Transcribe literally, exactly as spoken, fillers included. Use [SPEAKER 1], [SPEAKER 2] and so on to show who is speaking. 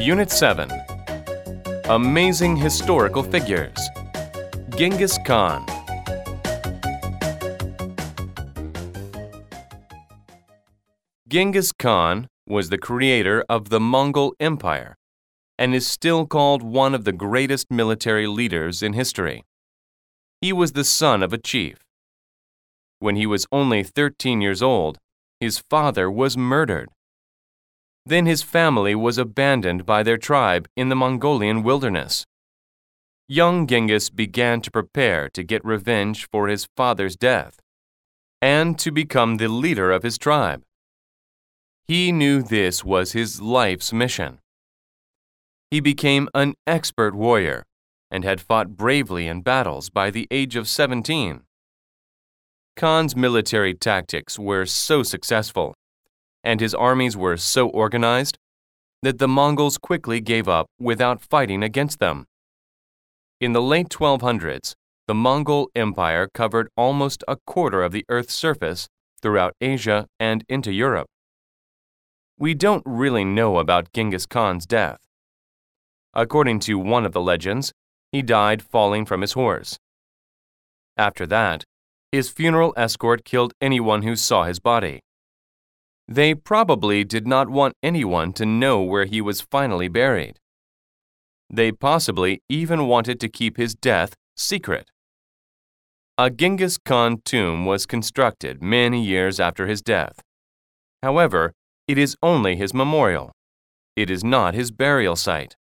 [SPEAKER 1] Unit seven. Amazing Historical Figures. Genghis Khan. Genghis Khan was the creator of the Mongol Empire and is still called one of the greatest military leaders in history. He was the son of a chief. When he was only thirteen years old, his father was murdered. Then his family was abandoned by their tribe in the Mongolian wilderness. Young Genghis began to prepare to get revenge for his father's death and to become the leader of his tribe. He knew this was his life's mission. He became an expert warrior and had fought bravely in battles by the age of seventeen. Khan's military tactics were so successful, and his armies were so organized, that the Mongols quickly gave up without fighting against them. In the late twelve hundreds, the Mongol Empire covered almost a quarter of the Earth's surface throughout Asia and into Europe. We don't really know about Genghis Khan's death. According to one of the legends, he died falling from his horse. After that, his funeral escort killed anyone who saw his body. They probably did not want anyone to know where he was finally buried. They possibly even wanted to keep his death secret. A Genghis Khan tomb was constructed many years after his death. However, it is only his memorial. It is not his burial site.